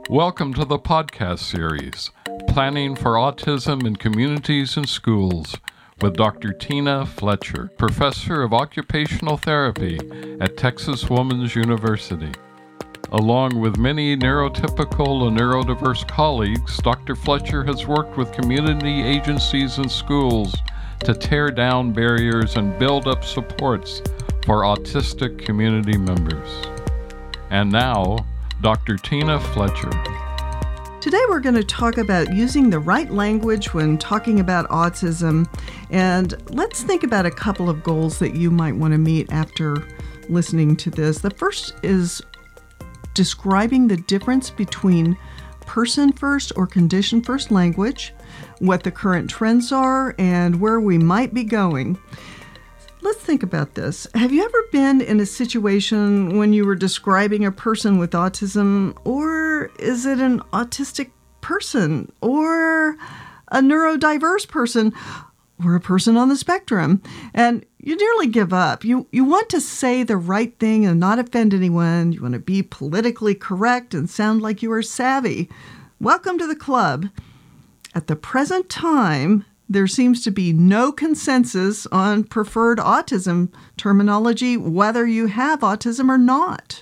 Welcome to the podcast series, Planning for Autism in Communities and Schools, with Dr. Tina Fletcher, Professor of Occupational Therapy at Texas Woman's University. Along with many neurotypical and neurodiverse colleagues, Dr. Fletcher has worked with community agencies and schools to tear down barriers and build up supports for autistic community members. And now, Dr. Tina Fletcher. Today we're going to talk about using the right language when talking about autism, and let's think about a couple of goals that you might want to meet after listening to this. The first is describing the difference between person-first or condition-first language, what the current trends are, and where we might be going. Let's think about this. Have you ever been in a situation when you were describing a person with autism, or is it an autistic person, or a neurodiverse person, or a person on the spectrum? And you nearly give up. You want to say the right thing and not offend anyone. You want to be politically correct and sound like you are savvy. Welcome to the club. At the present time, there seems to be no consensus on preferred autism terminology, whether you have autism or not.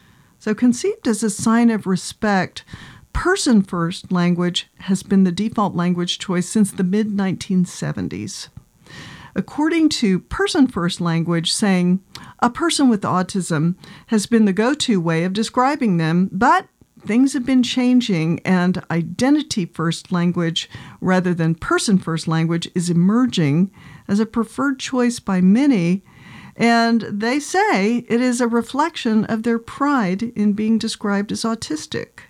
So conceived as a sign of respect, person-first language has been the default language choice since the mid-1970s. According to person-first language, saying a person with autism has been the go-to way of describing them, but things have been changing, and identity-first language rather than person-first language is emerging as a preferred choice by many, and they say it is a reflection of their pride in being described as autistic.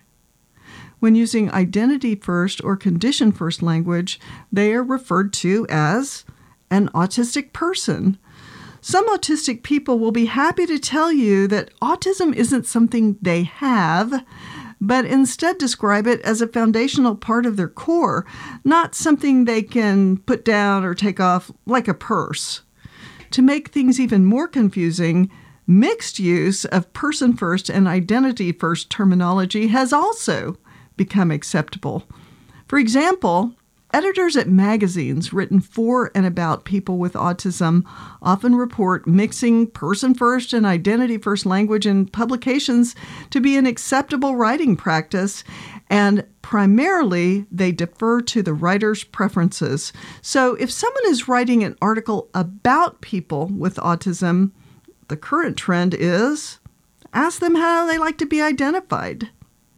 When using identity-first or condition-first language, they are referred to as an autistic person. Some autistic people will be happy to tell you that autism isn't something they have, but instead describe it as a foundational part of their core, not something they can put down or take off like a purse. To make things even more confusing, mixed use of person-first and identity-first terminology has also become acceptable. For example, editors at magazines written for and about people with autism often report mixing person-first and identity-first language in publications to be an acceptable writing practice, and primarily they defer to the writer's preferences. So if someone is writing an article about people with autism, the current trend is ask them how they like to be identified.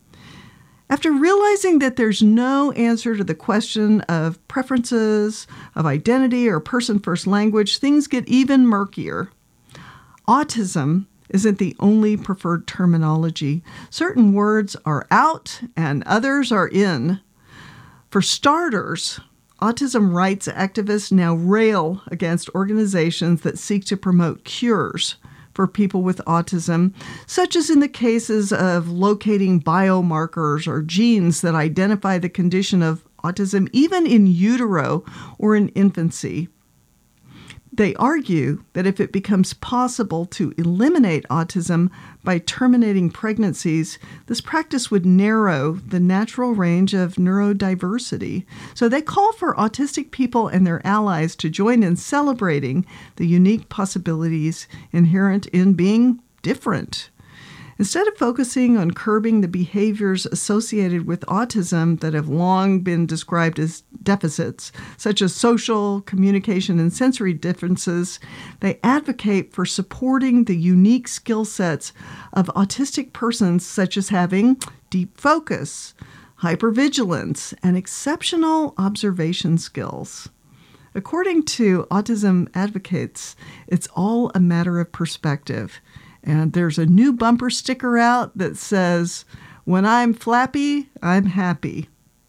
After realizing that there's no answer to the question of preferences, of identity, or person-first language, things get even murkier. Autism isn't the only preferred terminology. Certain words are out and others are in. For starters, autism rights activists now rail against organizations that seek to promote cures for people with autism, such as in the cases of locating biomarkers or genes that identify the condition of autism even in utero or in infancy. They argue that if it becomes possible to eliminate autism by terminating pregnancies, this practice would narrow the natural range of neurodiversity. So they call for autistic people and their allies to join in celebrating the unique possibilities inherent in being different. Instead of focusing on curbing the behaviors associated with autism that have long been described as deficits, such as social, communication, and sensory differences, they advocate for supporting the unique skill sets of autistic persons, such as having deep focus, hypervigilance, and exceptional observation skills. According to autism advocates, it's all a matter of perspective. And there's a new bumper sticker out that says, "When I'm flappy, I'm happy."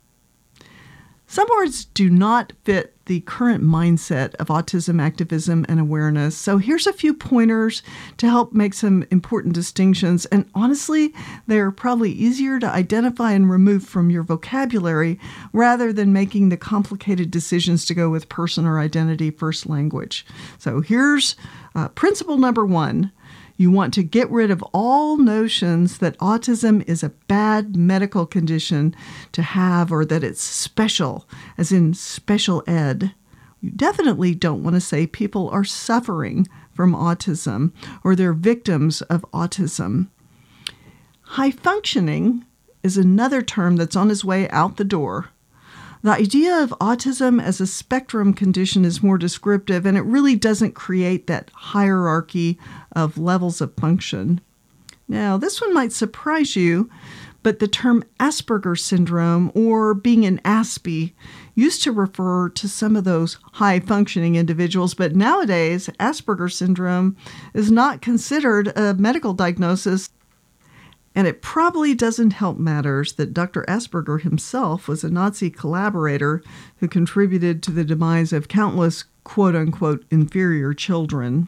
Some words do not fit the current mindset of autism activism and awareness. So here's a few pointers to help make some important distinctions. And honestly, they're probably easier to identify and remove from your vocabulary rather than making the complicated decisions to go with person or identity first language. So here's principle number one. You want to get rid of all notions that autism is a bad medical condition to have or that it's special, as in special ed. You definitely don't want to say people are suffering from autism or they're victims of autism. High functioning is another term that's on its way out the door. The idea of autism as a spectrum condition is more descriptive, and it really doesn't create that hierarchy of levels of function. Now, this one might surprise you, but the term Asperger's syndrome, or being an Aspie, used to refer to some of those high-functioning individuals, but nowadays, Asperger's syndrome is not considered a medical diagnosis. And it probably doesn't help matters that Dr. Asperger himself was a Nazi collaborator who contributed to the demise of countless quote-unquote inferior children.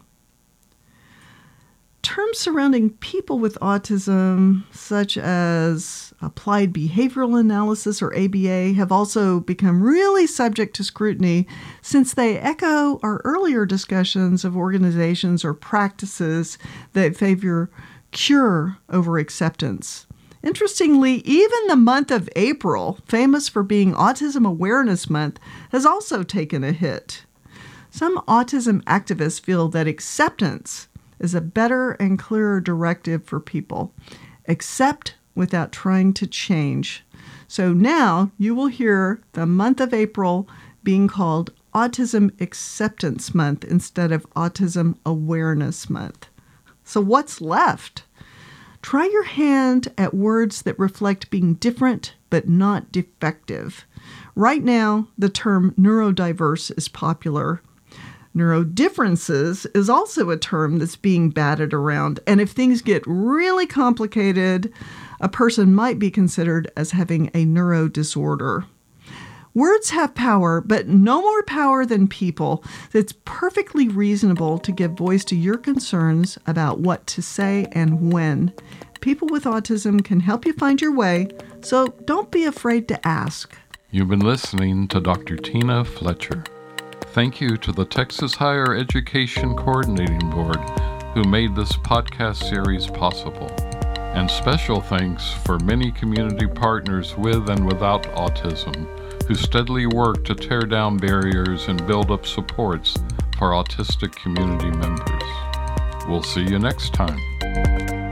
Terms surrounding people with autism, such as applied behavioral analysis or ABA, have also become really subject to scrutiny since they echo our earlier discussions of organizations or practices that favor cure over acceptance. Interestingly, even the month of April, famous for being Autism Awareness Month, has also taken a hit. Some autism activists feel that acceptance is a better and clearer directive for people. Accept without trying to change. So now you will hear the month of April being called Autism Acceptance Month instead of Autism Awareness Month. So what's left? Try your hand at words that reflect being different but not defective. Right now, the term neurodiverse is popular. Neurodifferences is also a term that's being batted around, and if things get really complicated, a person might be considered as having a neurodisorder. Words have power, but no more power than people. It's perfectly reasonable to give voice to your concerns about what to say and when. People with autism can help you find your way, so don't be afraid to ask. You've been listening to Dr. Tina Fletcher. Thank you to the Texas Higher Education Coordinating Board who made this podcast series possible. And special thanks for many community partners with and without autism who steadily work to tear down barriers and build up supports for autistic community members. We'll see you next time.